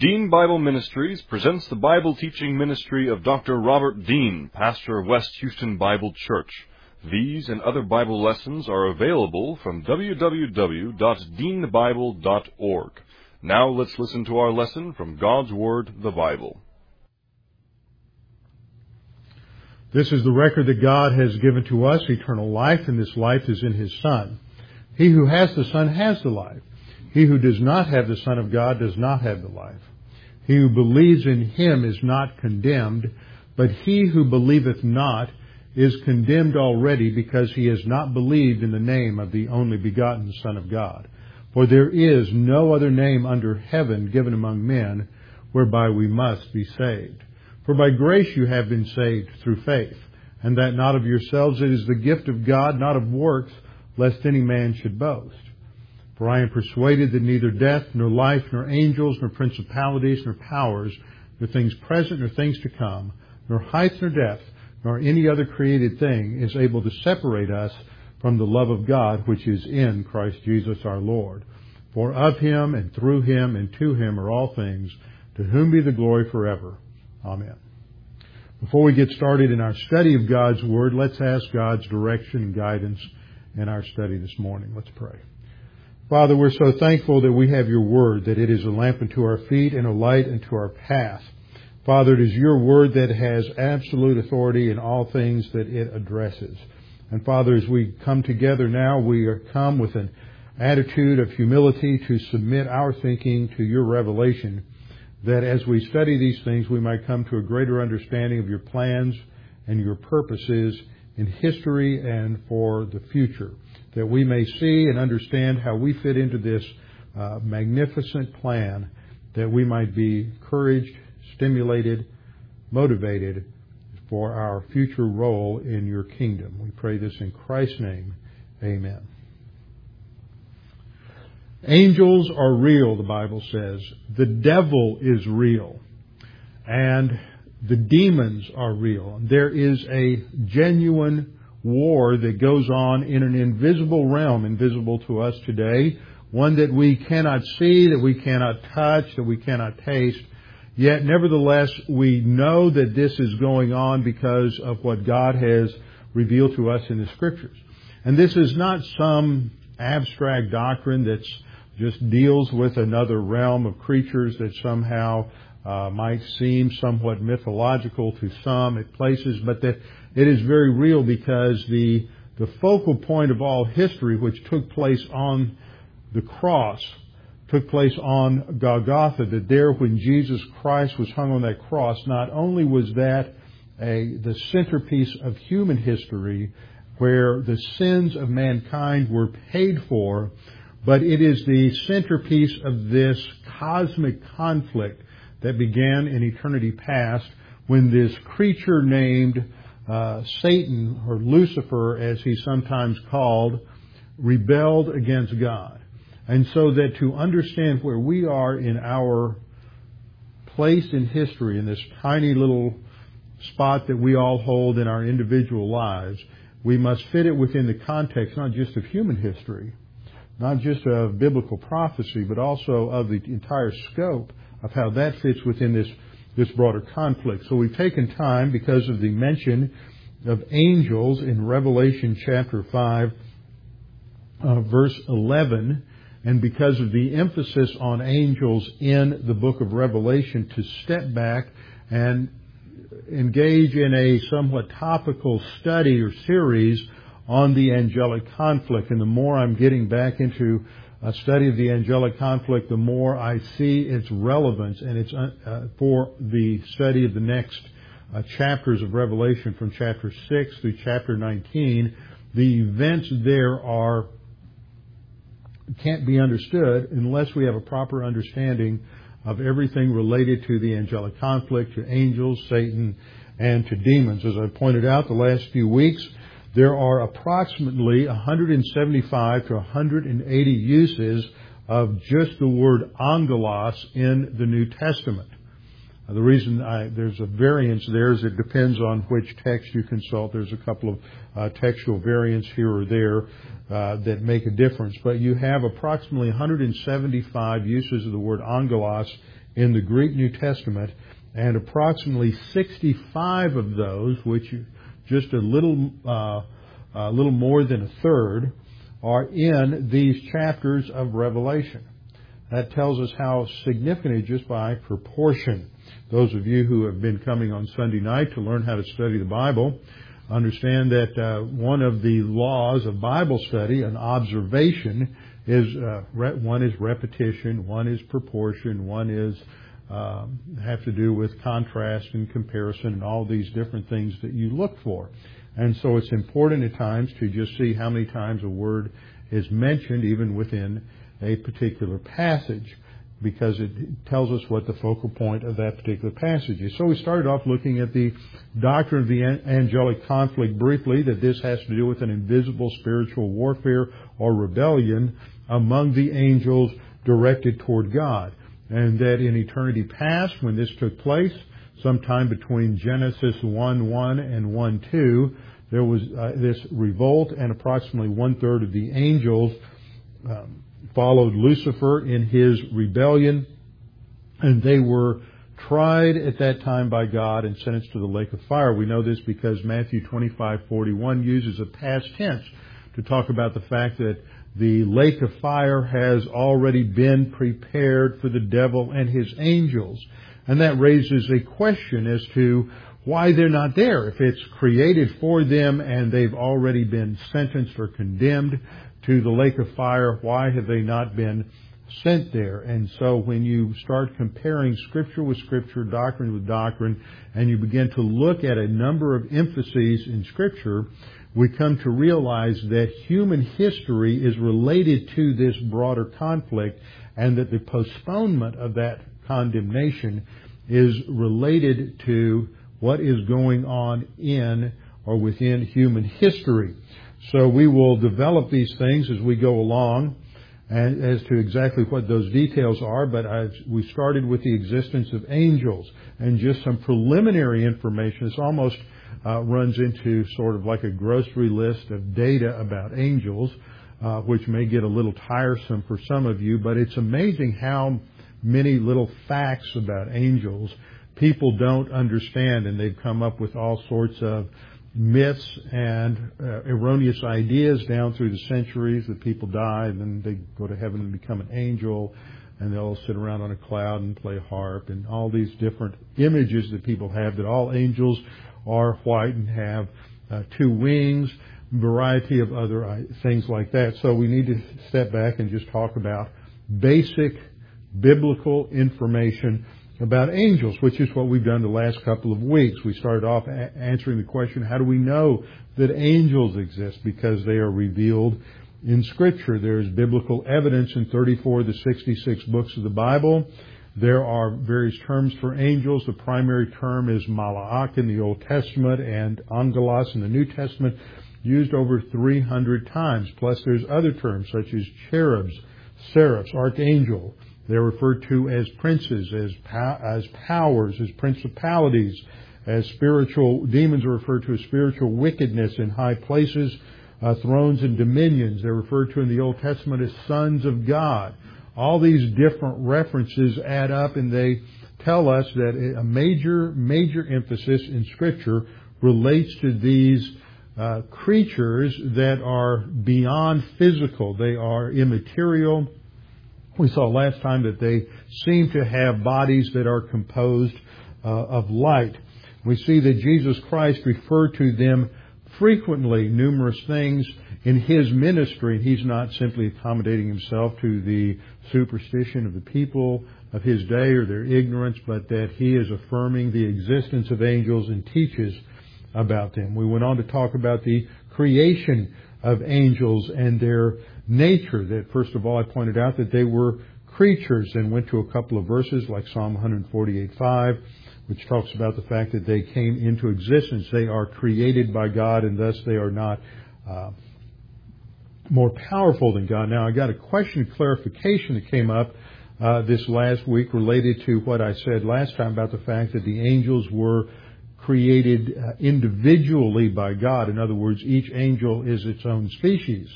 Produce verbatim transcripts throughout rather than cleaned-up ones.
Dean Bible Ministries presents the Bible teaching ministry of Doctor Robert Dean, pastor of West Houston Bible Church. These and other Bible lessons are available from w w w dot dean bible dot org. Now let's listen to our lesson from God's Word, the Bible. This is the record that God has given to us, eternal life, and this life is in His Son. He who has the Son has the life. He who does not have the Son of God does not have the life. He who believes in Him is not condemned, but he who believeth not is condemned already, because he has not believed in the name of the only begotten Son of God. For there is no other name under heaven given among men whereby we must be saved. For by grace you have been saved through faith, and that not of yourselves, it is the gift of God, not of works, lest any man should boast. For I am persuaded that neither death, nor life, nor angels, nor principalities, nor powers, nor things present, nor things to come, nor height, nor depth, nor any other created thing is able to separate us from the love of God which is in Christ Jesus our Lord. For of Him, and through Him, and to Him are all things, to whom be the glory forever. Amen. Before we get started in our study of God's Word, let's ask God's direction and guidance in our study this morning. Let's pray. Father, we're so thankful that we have Your Word, that it is a lamp unto our feet and a light unto our path. Father, it is Your Word that has absolute authority in all things that it addresses. And Father, as we come together now, we come with an attitude of humility to submit our thinking to Your revelation, that as we study these things, we might come to a greater understanding of Your plans and Your purposes in history and for the future, that we may see and understand how we fit into this uh, magnificent plan, that we might be encouraged, stimulated, motivated for our future role in Your kingdom. We pray this in Christ's name. Amen. Angels are real, the Bible says. The devil is real. And the demons are real. There is a genuine war that goes on in an invisible realm, invisible to us today, one that we cannot see, that we cannot touch, that we cannot taste. Yet, nevertheless, we know that this is going on because of what God has revealed to us in the Scriptures. And this is not some abstract doctrine that just deals with another realm of creatures that somehow uh, might seem somewhat mythological to some at places, but that it is very real, because the the focal point of all history, which took place on the cross, took place on Golgotha, that there when Jesus Christ was hung on that cross, not only was that a the centerpiece of human history, where the sins of mankind were paid for, but it is the centerpiece of this cosmic conflict that began in eternity past, when this creature named uh, Satan, or Lucifer as he's sometimes called, rebelled against God. And so that to understand where we are in our place in history, in this tiny little spot that we all hold in our individual lives, we must fit it within the context not just of human history, not just of biblical prophecy, but also of the entire scope of how that fits within this, this broader conflict. So we've taken time, because of the mention of angels in Revelation chapter five, uh, verse eleven, and because of the emphasis on angels in the book of Revelation, to step back and engage in a somewhat topical study or series on the angelic conflict. And the more I'm getting back into a study of the angelic conflict, the more I see its relevance and its uh, for the study of the next uh, chapters of Revelation, from chapter six through chapter nineteen. The events there are can't be understood unless we have a proper understanding of everything related to the angelic conflict, to angels, Satan, and to demons. As I pointed out the last few weeks, there are approximately one hundred seventy-five to one hundred eighty uses of just the word angelos in the New Testament. Uh, the reason I, there's a variance there is it depends on which text you consult. There's a couple of uh, textual variants here or there uh, that make a difference. But you have approximately one hundred seventy-five uses of the word angelos in the Greek New Testament, and approximately sixty-five of those, which just a little, uh, a little more than a third, are in these chapters of Revelation. That tells us how significant it is just by proportion. Those of you who have been coming on Sunday night to learn how to study the Bible understand that uh, one of the laws of Bible study, an observation, is uh, re- one is repetition, one is proportion, one is uh, have to do with contrast and comparison and all these different things that you look for. And so it's important at times to just see how many times a word is mentioned even within a particular passage, because it tells us what the focal point of that particular passage is. So we started off looking at the doctrine of the angelic conflict briefly, that this has to do with an invisible spiritual warfare or rebellion among the angels directed toward God. And that in eternity past, when this took place, sometime between Genesis one one and one two, there was uh, this revolt, and approximately one-third of the angels um, followed Lucifer in his rebellion, and they were tried at that time by God and sentenced to the lake of fire. We know this because Matthew twenty-five forty-one uses a past tense to talk about the fact that the lake of fire has already been prepared for the devil and his angels. And that raises a question as to why they're not there. If it's created for them and they've already been sentenced or condemned to the lake of fire, why have they not been sent there? And so when you start comparing Scripture with Scripture, doctrine with doctrine, and you begin to look at a number of emphases in Scripture, we come to realize that human history is related to this broader conflict, and that the postponement of that condemnation is related to what is going on in or within human history. So we will develop these things as we go along, and as to exactly what those details are, but I've, we started with the existence of angels and just some preliminary information. This almost uh, runs into sort of like a grocery list of data about angels, uh, which may get a little tiresome for some of you, but it's amazing how many little facts about angels people don't understand, and they've come up with all sorts of myths and uh, erroneous ideas down through the centuries that people die and then they go to heaven and become an angel, and they'll sit around on a cloud and play harp, and all these different images that people have that all angels are white and have uh, two wings, variety of other uh, things like that. So we need to step back and just talk about basic biblical information about angels, which is what we've done the last couple of weeks. We started off a- answering the question, how do we know that angels exist? Because they are revealed in Scripture. There is biblical evidence in thirty-four of the sixty-six books of the Bible. There are various terms for angels. The primary term is mala'ak in the Old Testament and angelos in the New Testament, used over three hundred times. Plus there's other terms such as cherubs, seraphs, archangel. They're referred to as princes, as pow- as powers, as principalities, as spiritual demons are referred to as spiritual wickedness in high places, uh, thrones and dominions. They're referred to in the Old Testament as sons of God. All these different references add up, and they tell us that a major, major emphasis in Scripture relates to these uh, creatures that are beyond physical. They are immaterial. We saw last time that they seem to have bodies that are composed uh, of light. We see that Jesus Christ referred to them frequently, numerous things in His ministry. He's not simply accommodating Himself to the superstition of the people of His day or their ignorance, but that He is affirming the existence of angels and teaches about them. We went on to talk about the creation of angels and their nature. That first of all, I pointed out that they were creatures, and went to a couple of verses like Psalm one forty-eight five, which talks about the fact that they came into existence. They are created by God, and thus they are not uh, more powerful than God. Now, I got a question of clarification that came up uh, this last week related to what I said last time about the fact that the angels were created uh, individually by God. In other words, each angel is its own species.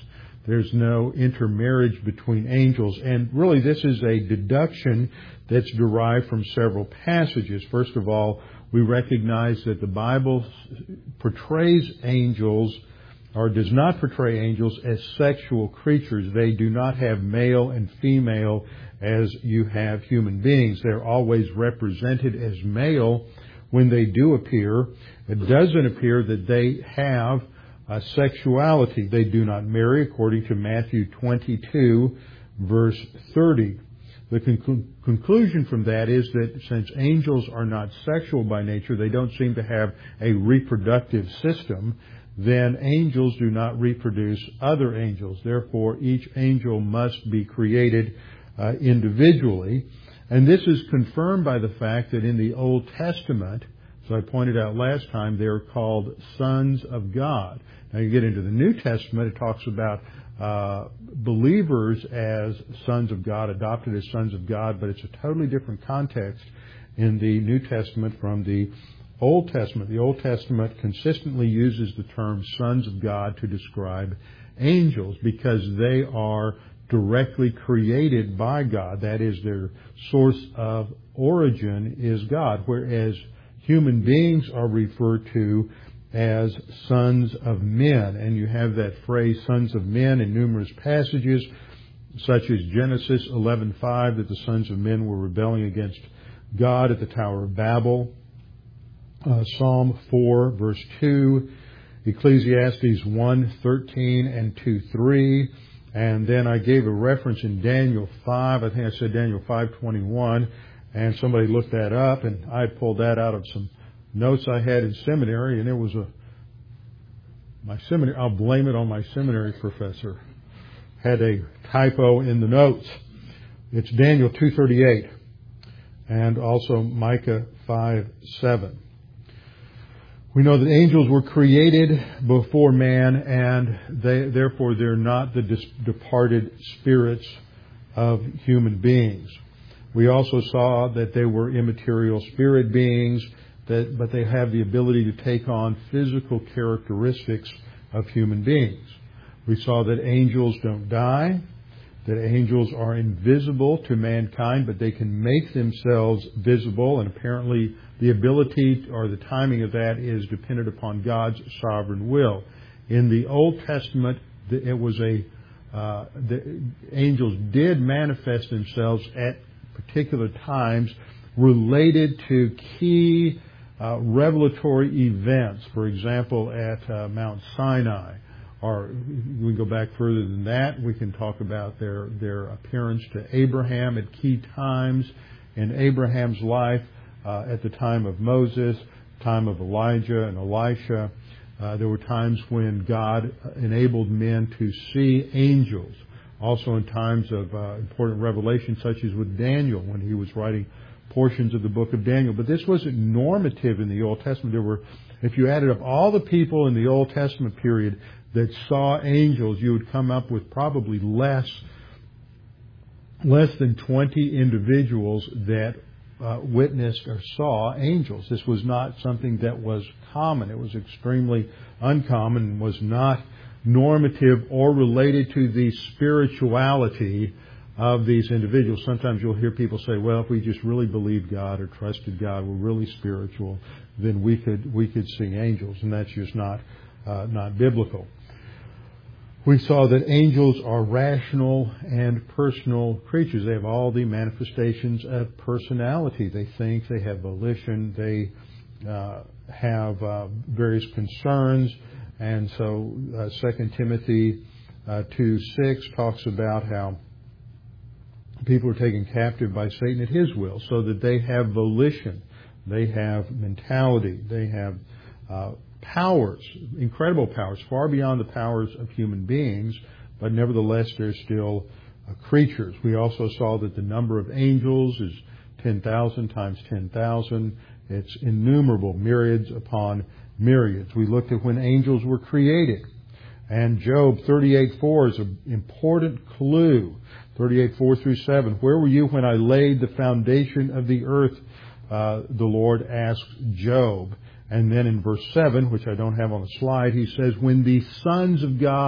There's no intermarriage between angels. And really this is a deduction that's derived from several passages. First of all, we recognize that the Bible portrays angels, or does not portray angels, as sexual creatures. They do not have male and female as you have human beings. They're always represented as male when they do appear. It doesn't appear that they have a sexuality. They do not marry, according to Matthew twenty-two, verse thirty. The conclu- conclusion from that is that since angels are not sexual by nature, they don't seem to have a reproductive system, then angels do not reproduce other angels. Therefore, each angel must be created uh, individually. And this is confirmed by the fact that in the Old Testament, as I pointed out last time, they're called sons of God. Now you get into the New Testament, it talks about uh, believers as sons of God, adopted as sons of God, but it's a totally different context in the New Testament from the Old Testament. The Old Testament consistently uses the term sons of God to describe angels because they are directly created by God. That is, their source of origin is God, whereas human beings are referred to as sons of men. And you have that phrase, sons of men, in numerous passages, such as Genesis eleven five, that the sons of men were rebelling against God at the Tower of Babel. Uh, Psalm four, verse two, Ecclesiastes one thirteen and two three. And then I gave a reference in Daniel five. I think I said Daniel five twenty-one. And somebody looked that up, and I pulled that out of some notes I had in seminary, and it was a my seminary. I'll blame it on my seminary professor. Had a typo in the notes. It's Daniel two thirty-eight, and also Micah five seven. We know that angels were created before man, and they, therefore they're not the dis- departed spirits of human beings. We also saw that they were immaterial spirit beings, that, but they have the ability to take on physical characteristics of human beings. We saw that angels don't die, that angels are invisible to mankind, but they can make themselves visible, and apparently the ability or the timing of that is dependent upon God's sovereign will. In the Old Testament, it was a uh, the angels did manifest themselves at particular times related to key uh, revelatory events. For example, at uh, Mount Sinai. Or we go back further than that. We can talk about their their appearance to Abraham at key times in Abraham's life, uh, at the time of Moses, time of Elijah and Elisha. Uh, there were times when God enabled men to see angels. Also in times of uh, important revelation, such as with Daniel, when he was writing portions of the book of Daniel. But this wasn't normative in the Old Testament. There were, if you added up all the people in the Old Testament period that saw angels, you would come up with probably less less than twenty individuals that uh, witnessed or saw angels. This was not something that was common. It was extremely uncommon and was not normative or related to the spirituality of these individuals. Sometimes you'll hear people say, well, if we just really believed God or trusted God, we're really spiritual, then we could we could see angels, and that's just not uh, not biblical. We saw that angels are rational and personal creatures. They have all the manifestations of personality. They think, they have volition, they uh, have uh, various concerns. And so uh, Second Timothy uh, two six talks about how people are taken captive by Satan at his will, so that they have volition, they have mentality, they have uh, powers, incredible powers, far beyond the powers of human beings, but nevertheless they're still uh, creatures. We also saw that the number of angels is ten thousand times ten thousand. It's innumerable, myriads upon myriads. We looked at when angels were created. And Job thirty-eight four is an important clue. thirty-eight four through seven. Where were you when I laid the foundation of the earth? Uh, the Lord asked Job. And then in verse seven, which I don't have on the slide, he says, when the sons of God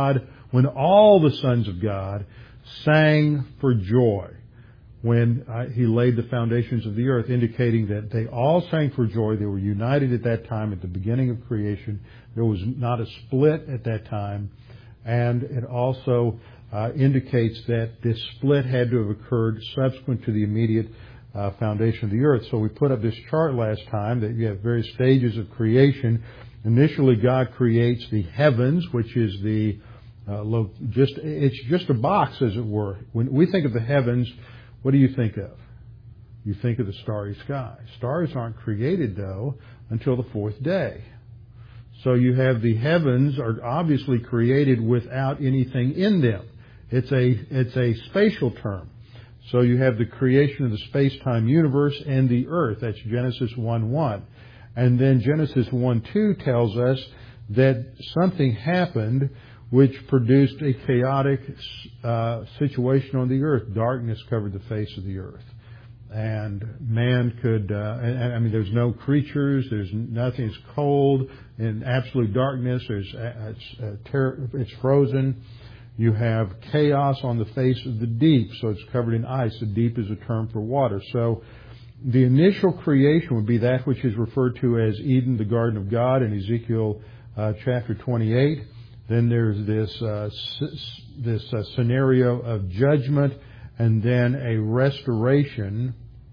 when all the sons of God sang for joy when uh, he laid the foundations of the earth, indicating that they all sang for joy. They were united at that time at the beginning of creation. There was not a split at that time. And it also uh, indicates that this split had to have occurred subsequent to the immediate uh, foundation of the earth. So we put up this chart last time that you have various stages of creation. Initially, God creates the heavens, which is the uh, lo- just it's just a box, as it were. When we think of the heavens, what do you think of? You think of the starry sky. Stars aren't created, though, until the fourth day. So you have the heavens are obviously created without anything in them. It's a it's a spatial term. So you have the creation of the space-time universe and the earth. That's Genesis one one. And then Genesis one two tells us that something happened which produced a chaotic uh, situation on the earth. Darkness covered the face of the earth. And man could, uh, and, I mean, there's no creatures, there's nothing, it's cold, in absolute darkness, there's, uh, it's, uh, ter- it's frozen. You have chaos on the face of the deep, so it's covered in ice. The deep is a term for water. So the initial creation would be that which is referred to as Eden, the Garden of God, in Ezekiel uh, chapter twenty-eight. Then there's this uh, this uh, scenario of judgment, and then a restoration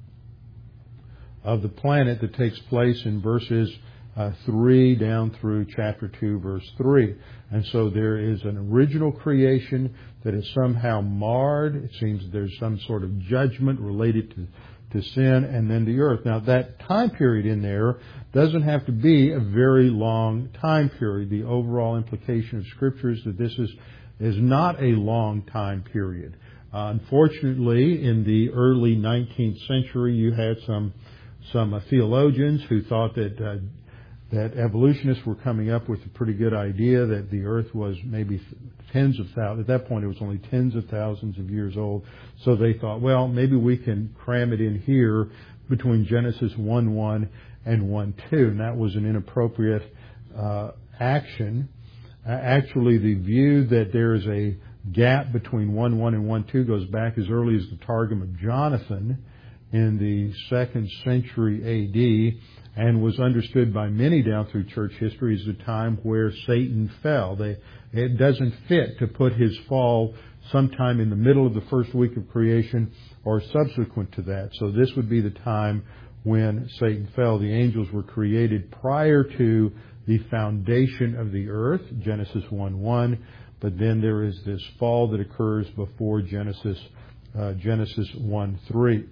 of the planet that takes place in verses uh, three down through chapter two, verse three. And so there is an original creation that is somehow marred. It seems there's some sort of judgment related to to sin, and then the earth. Now, that time period in there doesn't have to be a very long time period. The overall implication of Scripture is that this is is not a long time period. Uh, unfortunately, in the early nineteenth century, you had some some uh, theologians who thought that uh, that evolutionists were coming up with a pretty good idea that the earth was maybe tens of thousands. At that point, it was only tens of thousands of years old. So they thought, well, maybe we can cram it in here between Genesis one one and one two. And that was an inappropriate uh, action. Uh, actually, the view that there is a gap between one one and one two goes back as early as the Targum of Jonathan in the second century A D, and was understood by many down through church history as the time where Satan fell. They, it doesn't fit to put his fall sometime in the middle of the first week of creation or subsequent to that. So this would be the time when Satan fell. The angels were created prior to the foundation of the earth, Genesis one one, but then there is this fall that occurs before Genesis uh, Genesis one three.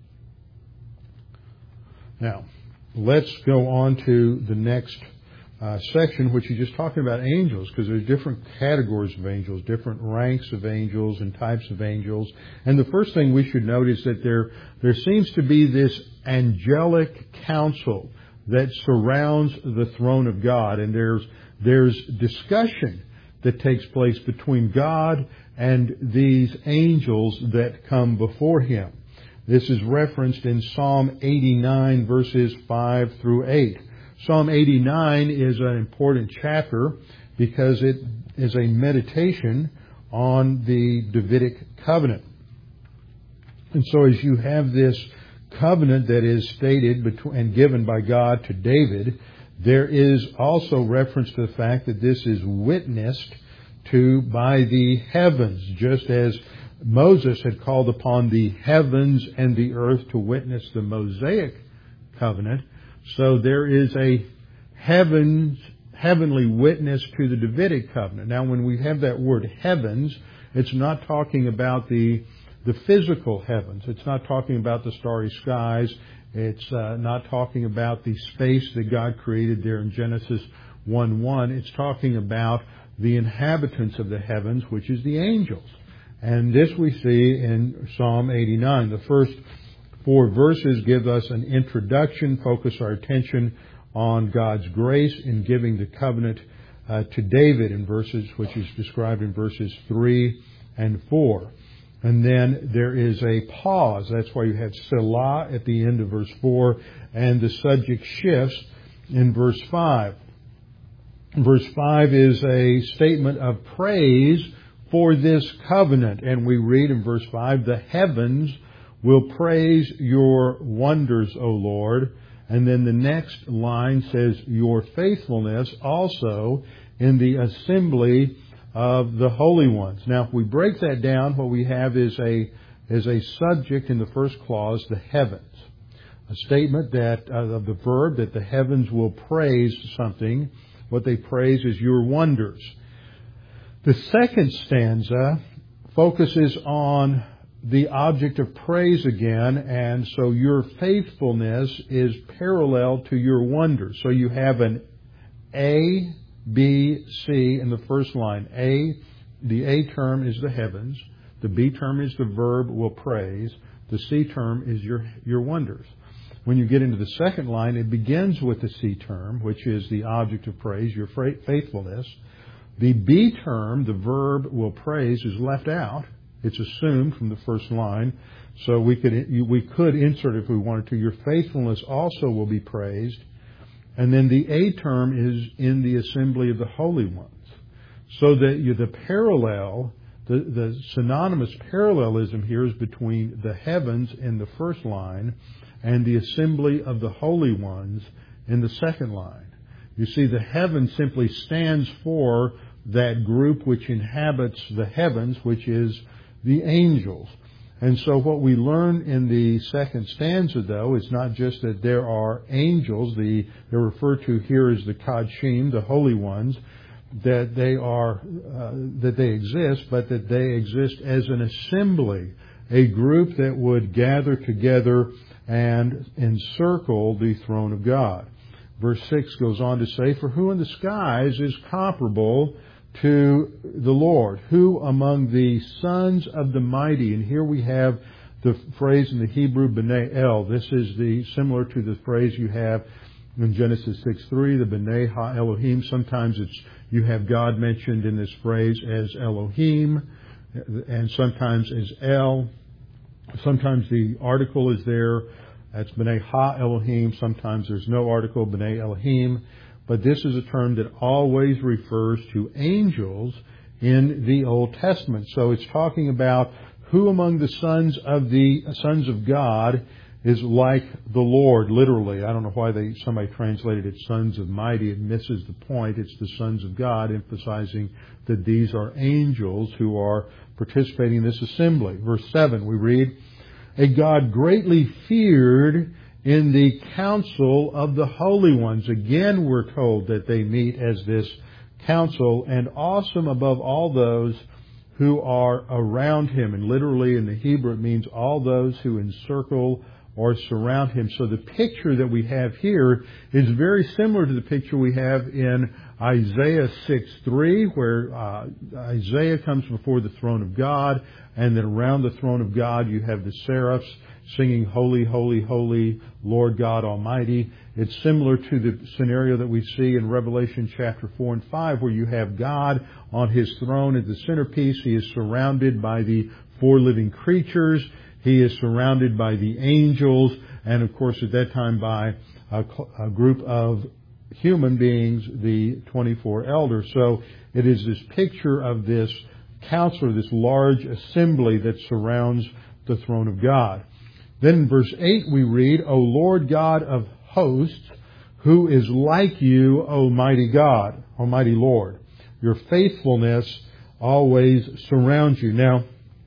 Now, let's go on to the next uh, section, which is just talking about angels, because there's different categories of angels, different ranks of angels and types of angels. And the first thing we should note is that there there seems to be this angelic council that surrounds the throne of God, and there's there's discussion that takes place between God and these angels that come before Him. This is referenced in Psalm eighty-nine, verses five through eight. Psalm eighty-nine is an important chapter because it is a meditation on the Davidic covenant. And so as you have this covenant that is stated between, and given by God to David, there is also reference to the fact that this is witnessed to by the heavens, just as Moses had called upon the heavens and the earth to witness the Mosaic covenant. So there is a heavens, heavenly witness to the Davidic covenant. Now, when we have that word heavens, it's not talking about the the physical heavens. It's not talking about the starry skies. It's uh, not talking about the space that God created there in Genesis one one. It's talking about the inhabitants of the heavens, which is the angels. And this we see in Psalm eighty-nine. The first four verses give us an introduction, focus our attention on God's grace in giving the covenant uh, to David in verses, which is described in verses three and four. And then there is a pause. That's why you have Selah at the end of verse four, and the subject shifts in verse five. Verse five is a statement of praise for this covenant. And we read in verse five, the heavens will praise your wonders, O Lord. And then the next line says, your faithfulness also in the assembly of the holy ones. Now, if we break that down, what we have is a, is a subject in the first clause, the heavens. A statement that, uh, of the verb that the heavens will praise something. What they praise is your wonders. The second stanza focuses on the object of praise again, and so your faithfulness is parallel to your wonders. So you have an A, B, C in the first line. A, the A term is the heavens. The B term is the verb will praise. The C term is your, your wonders. When you get into the second line, it begins with the C term, which is the object of praise, your faithfulness. The B term, the verb will praise, is left out. It's assumed from the first line. So we could we could insert if we wanted to. Your faithfulness also will be praised. And then the A term is in the assembly of the holy ones. So that you, the parallel, the, the synonymous parallelism here is between the heavens in the first line and the assembly of the holy ones in the second line. You see, the heaven simply stands for that group which inhabits the heavens, which is the angels. And so what we learn in the second stanza, though, is not just that there are angels, the, they're referred to here as the Kadshim, the holy ones, that they are, uh, that they exist, but that they exist as an assembly, a group that would gather together and encircle the throne of God. Verse six goes on to say, for who in the skies is comparable to the Lord? Who among the sons of the mighty? And here we have the phrase in the Hebrew, B'nai El. This is the similar to the phrase you have in Genesis six three, the B'nai Ha Elohim. Sometimes it's you have God mentioned in this phrase as Elohim, and sometimes as El. Sometimes the article is there. That's B'nai Ha Elohim. Sometimes there's no article, B'nai Elohim. But this is a term that always refers to angels in the Old Testament. So it's talking about who among the sons of the sons of God is like the Lord, literally. I don't know why they somebody translated it sons of mighty. It misses the point. It's the sons of God, emphasizing that these are angels who are participating in this assembly. Verse seven, we read, a God greatly feared in the council of the holy ones. Again, we're told that they meet as this council, and awesome above all those who are around him. And literally in the Hebrew, it means all those who encircle or surround him. So the picture that we have here is very similar to the picture we have in Isaiah six three, where uh, Isaiah comes before the throne of God, and then around the throne of God you have the seraphs singing, holy, holy, holy, Lord God Almighty. It's similar to the scenario that we see in Revelation chapter four and five, where you have God on his throne at the centerpiece. He is surrounded by the four living creatures. He is surrounded by the angels, and of course at that time by a, a group of human beings, the twenty-four elders. So it is this picture of this council, this large assembly that surrounds the throne of God. Then in verse eight we read, O Lord God of hosts, who is like you, O mighty God, Almighty Lord. Your faithfulness always surrounds you. Now,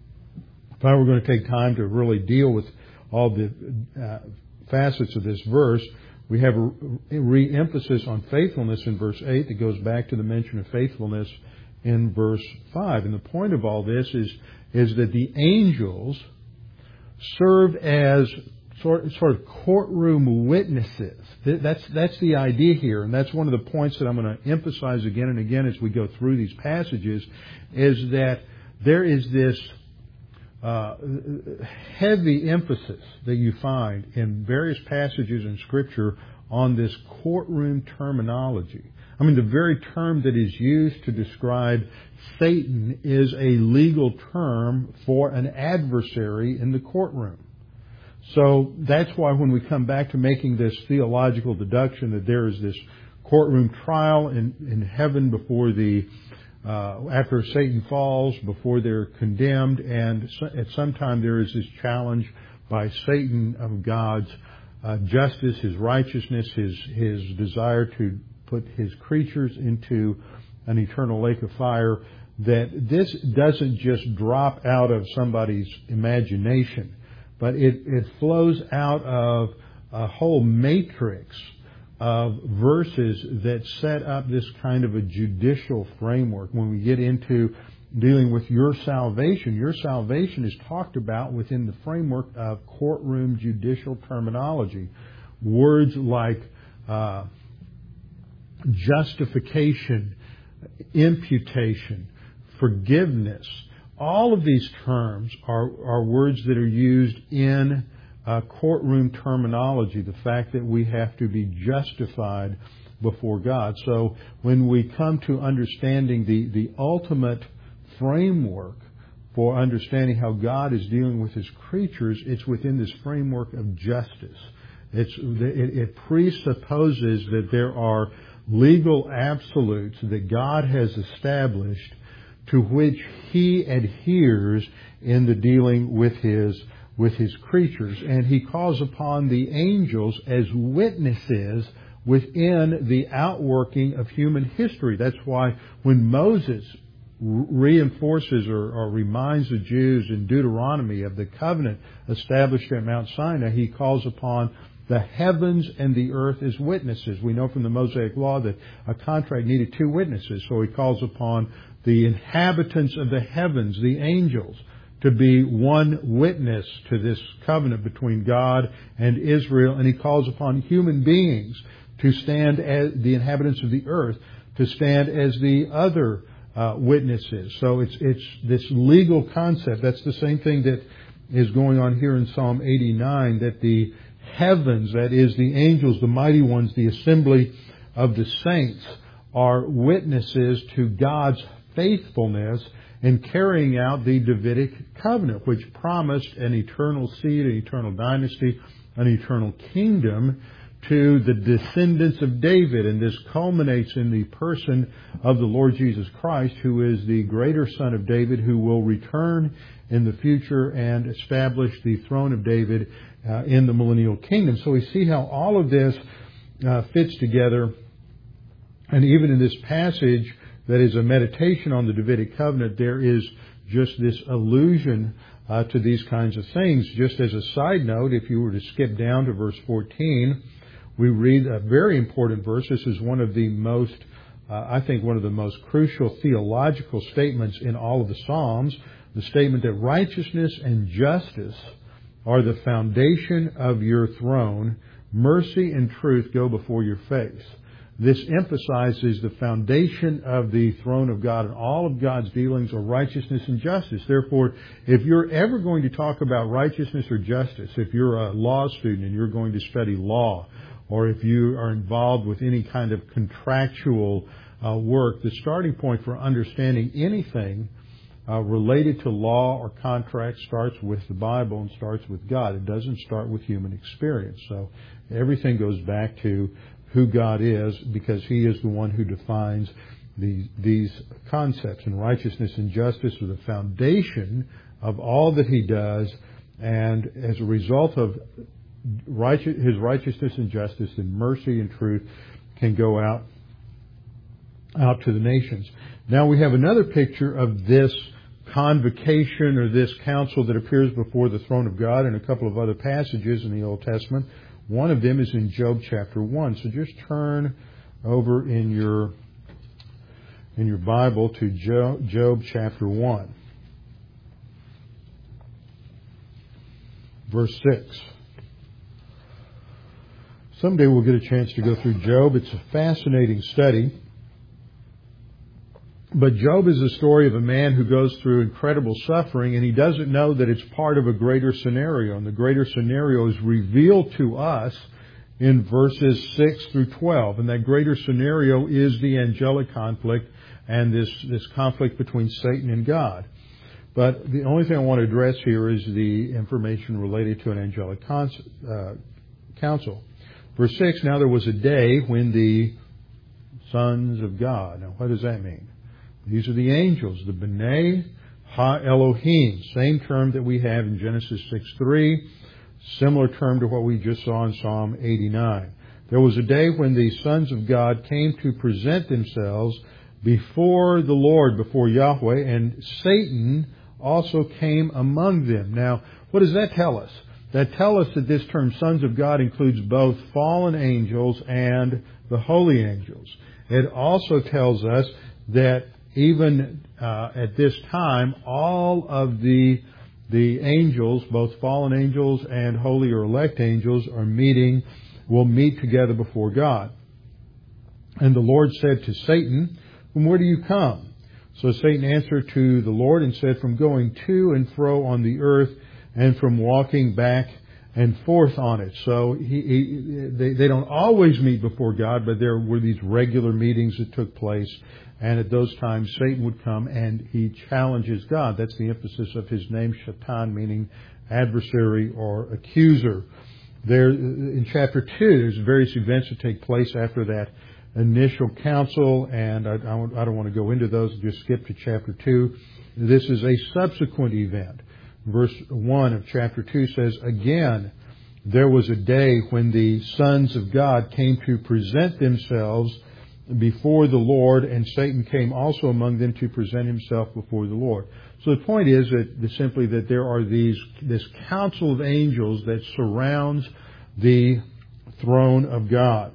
if I were going to take time to really deal with all the uh, facets of this verse, we have a re-emphasis on faithfulness in verse eight that goes back to the mention of faithfulness in verse five. And the point of all this is, is that the angels serve as sort, sort of courtroom witnesses. That's, that's the idea here. And that's one of the points that I'm going to emphasize again and again as we go through these passages, is that there is this Uh, heavy emphasis that you find in various passages in Scripture on this courtroom terminology. I mean, the very term that is used to describe Satan is a legal term for an adversary in the courtroom. So that's why when we come back to making this theological deduction that there is this courtroom trial in, in heaven before the uh, after Satan falls, before they're condemned, and so, at some time there is this challenge by Satan of God's uh, justice, His righteousness, His His desire to put His creatures into an eternal lake of fire. That this doesn't just drop out of somebody's imagination, but it, it flows out of a whole matrix of verses that set up this kind of a judicial framework. When we get into dealing with your salvation, your salvation is talked about within the framework of courtroom judicial terminology. Words like uh, justification, imputation, forgiveness, all of these terms are, are words that are used in uh, courtroom terminology, the fact that we have to be justified before God. So when we come to understanding the, the ultimate framework for understanding how God is dealing with His creatures, it's within this framework of justice. It's, it, it presupposes that there are legal absolutes that God has established to which He adheres in the dealing with His with His creatures. And He calls upon the angels as witnesses within the outworking of human history. That's why when Moses reinforces or, or reminds the Jews in Deuteronomy of the covenant established at Mount Sinai, he calls upon the heavens and the earth as witnesses. We know from the Mosaic Law that a contract needed two witnesses, so he calls upon the inhabitants of the heavens, the angels, to be one witness to this covenant between God and Israel, and he calls upon human beings to stand as the inhabitants of the earth, to stand as the other uh, witnesses. So it's it's this legal concept. That's the same thing that is going on here in Psalm eighty-nine, that the heavens, that is the angels, the mighty ones, the assembly of the saints, are witnesses to God's faithfulness in carrying out the Davidic covenant, which promised an eternal seed, an eternal dynasty, an eternal kingdom to the descendants of David. And this culminates in the person of the Lord Jesus Christ, who is the greater son of David, who will return in the future and establish the throne of David uh, in the millennial kingdom. So we see how all of this uh, fits together. And even in this passage that is a meditation on the Davidic covenant, there is just this allusion uh, to these kinds of things. Just as a side note, if you were to skip down to verse fourteen, we read a very important verse. This is one of the most, uh, I think, one of the most crucial theological statements in all of the Psalms, the statement that righteousness and justice are the foundation of your throne. Mercy and truth go before your face. This emphasizes the foundation of the throne of God, and all of God's dealings are righteousness and justice. Therefore, if you're ever going to talk about righteousness or justice, if you're a law student and you're going to study law, or if you are involved with any kind of contractual uh, work, the starting point for understanding anything uh, related to law or contract starts with the Bible and starts with God. It doesn't start with human experience. So everything goes back to who God is, because He is the one who defines the, these concepts. And righteousness and justice are the foundation of all that He does. And as a result of righteous, His righteousness and justice, and mercy and truth can go out, out to the nations. Now we have another picture of this convocation or this council that appears before the throne of God in a couple of other passages in the Old Testament. One of them is in Job chapter one. So just turn over in your in your Bible to Job, Job chapter one. Verse six. Someday we'll get a chance to go through Job. It's a fascinating study. But Job is a story of a man who goes through incredible suffering, and he doesn't know that it's part of a greater scenario. And the greater scenario is revealed to us in verses six through twelve. And that greater scenario is the angelic conflict and this, this conflict between Satan and God. But the only thing I want to address here is the information related to an angelic cons- uh, council. Verse six, now there was a day when the sons of God. Now, what does that mean? These are the angels, the B'nai Ha-Elohim, same term that we have in Genesis six three, similar term to what we just saw in Psalm eighty-nine. There was a day when the sons of God came to present themselves before the Lord, before Yahweh, and Satan also came among them. Now, what does that tell us? That tells us that this term sons of God includes both fallen angels and the holy angels. It also tells us that even uh, at this time, all of the the angels, both fallen angels and holy or elect angels, are meeting, will meet together before God. And the Lord said to Satan, "From where do you come?" So Satan answered to the Lord and said, "From going to and fro on the earth, and from walking back and forth on it." So he, he, they, they don't always meet before God, but there were these regular meetings that took place. And at those times, Satan would come and he challenges God. That's the emphasis of his name, Shatan, meaning adversary or accuser. There, in chapter two, there's various events that take place after that initial council, and I, I don't want to go into those. Just skip to chapter two. This is a subsequent event. Verse one of chapter two says, "Again, there was a day when the sons of God came to present themselves before the Lord, and Satan came also among them to present himself before the Lord." So the point is that simply that there are these this council of angels that surrounds the throne of God.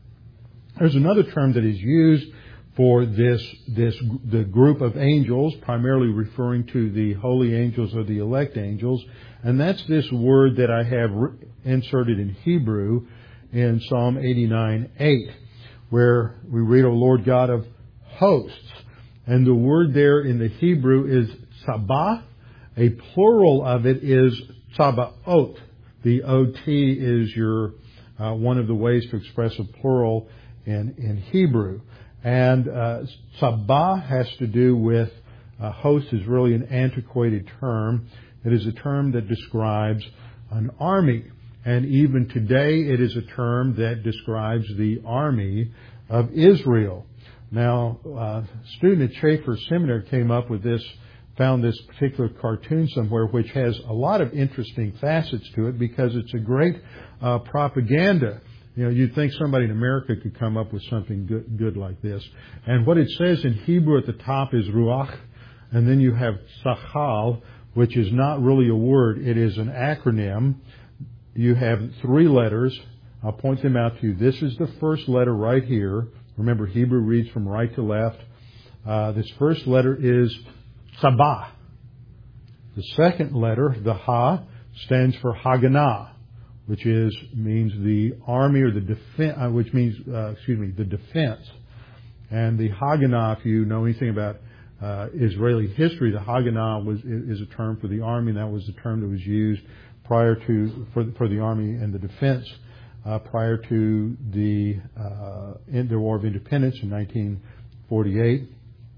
There's another term that is used for this this the group of angels, primarily referring to the holy angels or the elect angels, and that's this word that I have inserted in Hebrew in Psalm eighty-nine eight. Where we read, "O Lord God of hosts." And the word there in the Hebrew is Sabah. A plural of it is Sabaoth. The O T is your uh, one of the ways to express a plural in, in Hebrew. And uh, Sabah has to do with, uh, host is really an antiquated term. It is a term that describes an army. And even today, it is a term that describes the army of Israel. Now, uh, a student at Schaeffer Seminary came up with this, found this particular cartoon somewhere, which has a lot of interesting facets to it because it's a great uh, propaganda. You know, you'd think somebody in America could come up with something good, good like this. And what it says in Hebrew at the top is Ruach, and then you have Tzachal, which is not really a word. It is an acronym. You have three letters. I'll point them out to you. This is the first letter right here. Remember, Hebrew reads from right to left. Uh, this first letter is Sabah. The second letter, the Ha, stands for Haganah, which is means the army or the defense, uh, which means uh, excuse me, the defense. And the Haganah, if you know anything about uh, Israeli history, the Haganah was is a term for the army, and that was the term that was used prior to for for the army and the defense uh, prior to the uh, in the War of Independence in nineteen forty-eight.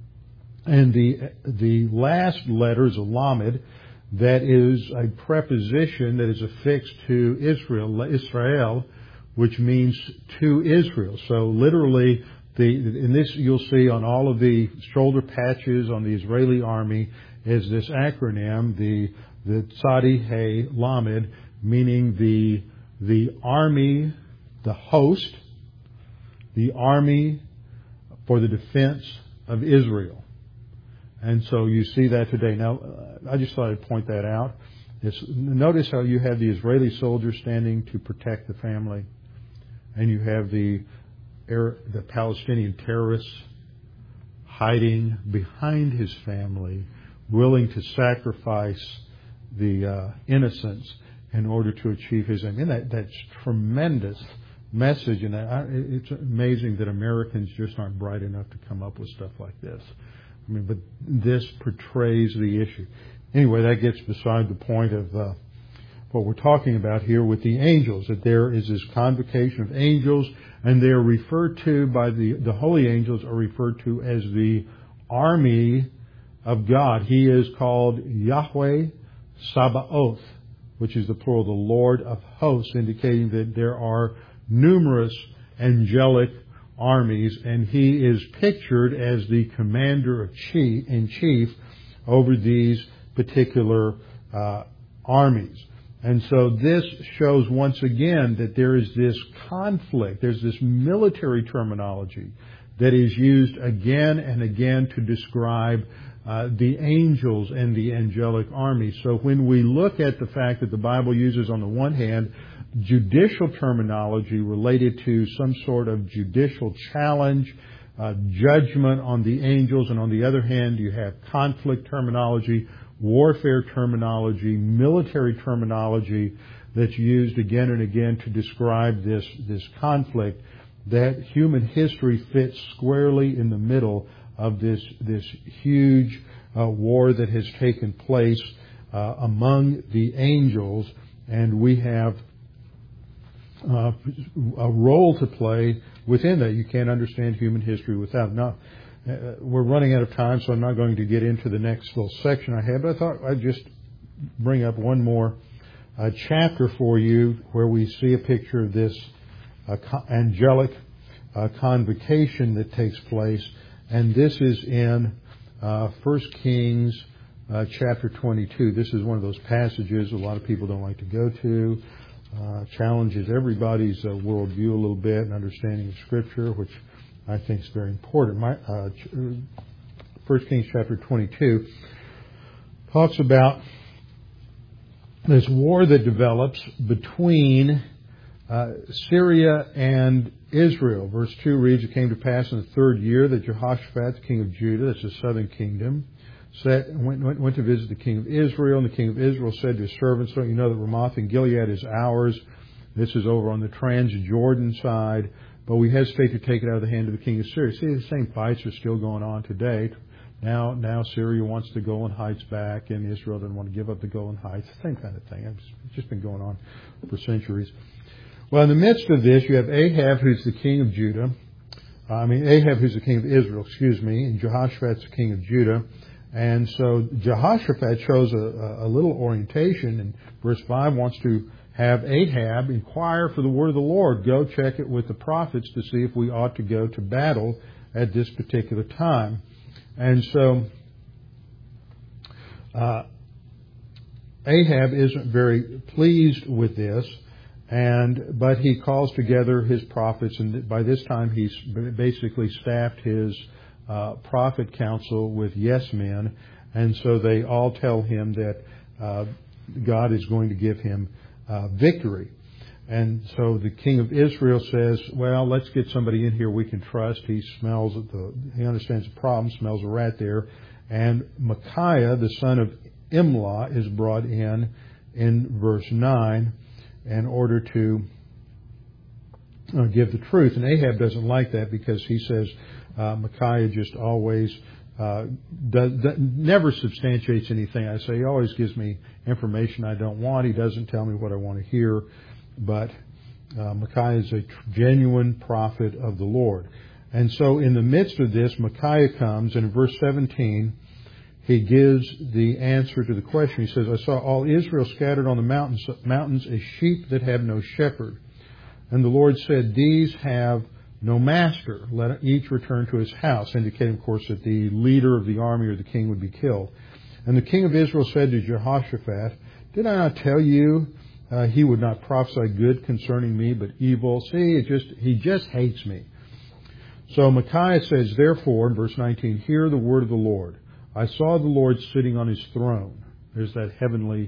And the the last letter is a lamed, that is a preposition that is affixed to Israel, Israel, which means to Israel. So literally, the in this you'll see on all of the shoulder patches on the Israeli army is this acronym, the the Tzadi He Lamed, meaning the the army, the host, the army for the defense of Israel. And so you see that today. Now, I just thought I'd point that out. It's, notice how you have the Israeli soldier standing to protect the family, and you have the the Palestinian terrorists hiding behind his family, willing to sacrifice the uh, innocents in order to achieve his aim. And that, that's tremendous message, and I, it's amazing that Americans just aren't bright enough to come up with stuff like this. I mean, but this portrays the issue. Anyway, that gets beside the point of uh, what we're talking about here with the angels, that there is this convocation of angels, and they are referred to by the, the holy angels are referred to as the army of God. He is called Yahweh Sabaoth, which is the plural, the Lord of hosts, indicating that there are numerous angelic armies, and he is pictured as the commander of chief, in chief over these particular uh, armies. And so this shows once again that there is this conflict. There's this military terminology that is used again and again to describe uh, the angels and the angelic army. So when we look at the fact that the Bible uses, on the one hand, judicial terminology related to some sort of judicial challenge, uh, judgment on the angels, and on the other hand, you have conflict terminology, warfare terminology, military terminology that's used again and again to describe this, this conflict, that human history fits squarely in the middle of this, this huge uh, war that has taken place uh, among the angels, and we have uh, a role to play within that. You can't understand human history without. Now, uh, we're running out of time, so I'm not going to get into the next little section I have, but I thought I'd just bring up one more uh, chapter for you where we see a picture of this uh, angelic uh, convocation that takes place, and this is in uh, First Kings uh, chapter twenty-two. This is one of those passages a lot of people don't like to go to. Uh, challenges everybody's uh, worldview a little bit and understanding of Scripture, which I think is very important. My, uh, First Kings chapter twenty-two talks about this war that develops between uh, Syria and Israel. Verse two reads, "It came to pass in the third year that Jehoshaphat, the king of Judah," that's the southern kingdom, Set, went, went, went to visit the king of Israel, and the king of Israel said to his servants, "Don't you know that Ramoth and Gilead is ours? This is over on the Transjordan side, but we hesitate to take it out of the hand of the king of Syria." See, the same fights are still going on today. Now, now Syria wants the Golan Heights back, and Israel doesn't want to give up the Golan Heights. Same kind of thing. It's just been going on for centuries. Well, in the midst of this, you have Ahab, who's the king of Judah. I mean, Ahab, who's the king of Israel, excuse me, and Jehoshaphat's the king of Judah. And so Jehoshaphat shows a, a little orientation, and verse five wants to have Ahab inquire for the word of the Lord. Go check it with the prophets to see if we ought to go to battle at this particular time. And so uh, Ahab isn't very pleased with this, and but he calls together his prophets, and by this time he's basically staffed his Uh, prophet council with yes men, and so they all tell him that uh, God is going to give him uh, victory. And so the king of Israel says, "Well, let's get somebody in here we can trust." He smells the, he understands the problem, smells a rat there, and Micaiah, the son of Imlah, is brought in in verse nine in order to uh, give the truth. And Ahab doesn't like that because he says, Uh, Micaiah just always uh, does, does, never substantiates anything I say. He always gives me information I don't want. He doesn't tell me what I want to hear. But uh, Micaiah is a genuine prophet of the Lord. And so in the midst of this, Micaiah comes, and in verse seventeen, he gives the answer to the question. He says, "I saw all Israel scattered on the mountains, mountains as sheep that have no shepherd. And the Lord said, These have no master. Let each return to his house," indicating, of course, that the leader of the army or the king would be killed. And the king of Israel said to Jehoshaphat, "Did I not tell you uh, he would not prophesy good concerning me, but evil?" See, it just he just hates me. So Micaiah says, "Therefore," in verse nineteen, "hear the word of the Lord. I saw the Lord sitting on his throne." There's that heavenly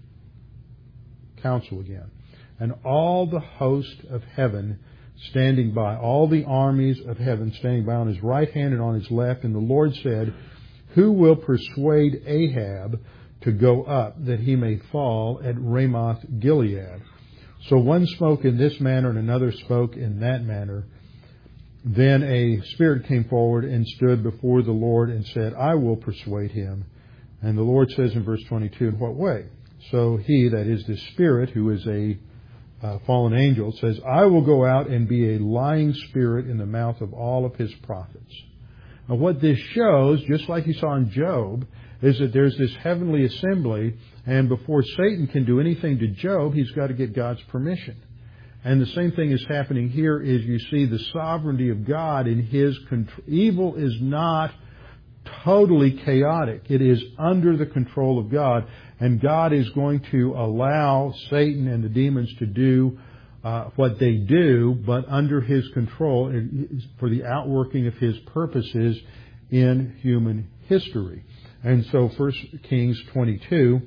council again. "And all the host of heaven standing by, all the armies of heaven standing by on his right hand and on his left. And the Lord said, Who will persuade Ahab to go up, that he may fall at Ramoth Gilead? So one spoke in this manner, and another spoke in that manner. Then a spirit came forward and stood before the Lord and said, I will persuade him. And the Lord says in verse twenty-two, in what way? So he, that is the spirit, who is a Uh, fallen angel, says, I will go out and be a lying spirit in the mouth of all of his prophets. Now what this shows, just like you saw in Job, is that there's this heavenly assembly, and before Satan can do anything to Job, he's got to get God's permission. And the same thing is happening here is you see the sovereignty of God in His control. Evil is not totally chaotic. It is under the control of God. And God is going to allow Satan and the demons to do uh, what they do, but under His control for the outworking of His purposes in human history. And so First Kings twenty-two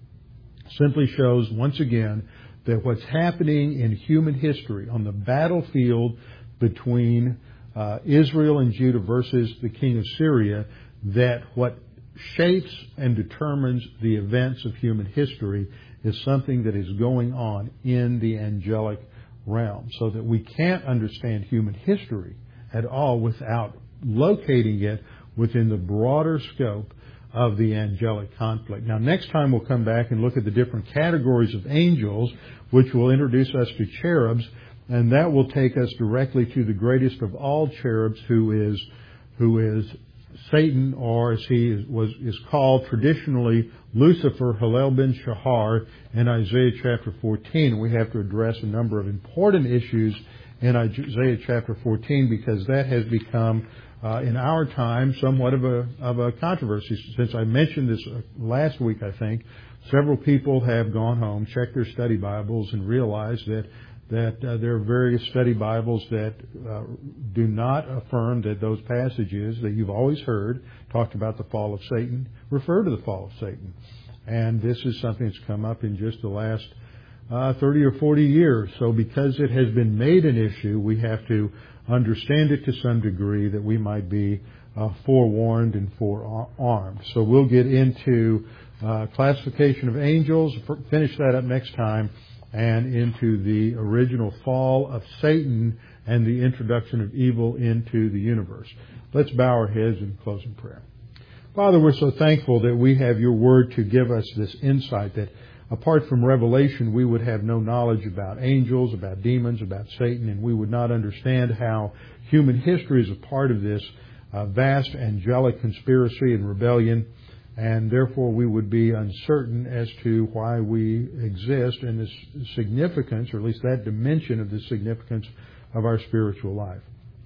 simply shows once again that what's happening in human history on the battlefield between uh, Israel and Judah versus the king of Syria, that what shapes and determines the events of human history is something that is going on in the angelic realm. So that we can't understand human history at all without locating it within the broader scope of the angelic conflict. Now, next time we'll come back and look at the different categories of angels, which will introduce us to cherubs, and that will take us directly to the greatest of all cherubs, who is who is Satan, or as he is, was is called traditionally, Lucifer, Hillel ben Shahar, in Isaiah chapter fourteen. We have to address a number of important issues in Isaiah chapter fourteen, because that has become Uh, in our time, somewhat of a of a controversy. Since I mentioned this last week, I think several people have gone home, checked their study Bibles, and realized that that uh, there are various study Bibles that uh, do not affirm that those passages that you've always heard talked about the fall of Satan refer to the fall of Satan. And this is something that's come up in just the last uh, thirty or forty years. So because it has been made an issue, we have to understand it to some degree, that we might be uh, forewarned and forearmed. So we'll get into uh, classification of angels, finish that up next time, and into the original fall of Satan and the introduction of evil into the universe. Let's bow our heads in closing prayer. Father, we're so thankful that we have your word to give us this insight, that apart from revelation, we would have no knowledge about angels, about demons, about Satan, and we would not understand how human history is a part of this uh, vast angelic conspiracy and rebellion, and therefore we would be uncertain as to why we exist and the significance, or at least that dimension of the significance of our spiritual life.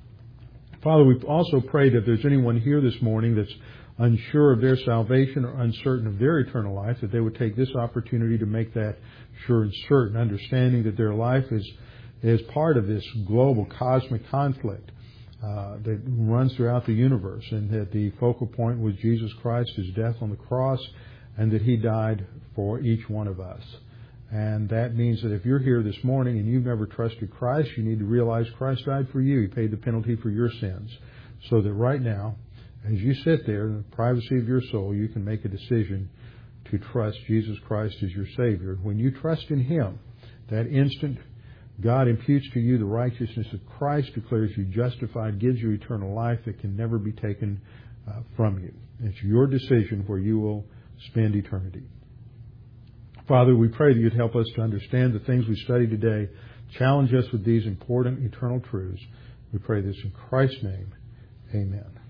Father, we also pray that if there's anyone here this morning that's unsure of their salvation or uncertain of their eternal life, that they would take this opportunity to make that sure and certain, understanding that their life is is part of this global cosmic conflict uh, that runs throughout the universe, and that the focal point was Jesus Christ, His death on the cross, and that He died for each one of us. And that means that if you're here this morning and you've never trusted Christ, you need to realize Christ died for you. He paid the penalty for your sins, so that right now, as you sit there in the privacy of your soul, you can make a decision to trust Jesus Christ as your Savior. When you trust in Him, that instant, God imputes to you the righteousness of Christ, declares you justified, gives you eternal life that can never be taken uh, from you. It's your decision where you will spend eternity. Father, we pray that you'd help us to understand the things we study today. Challenge us with these important eternal truths. We pray this in Christ's name. Amen.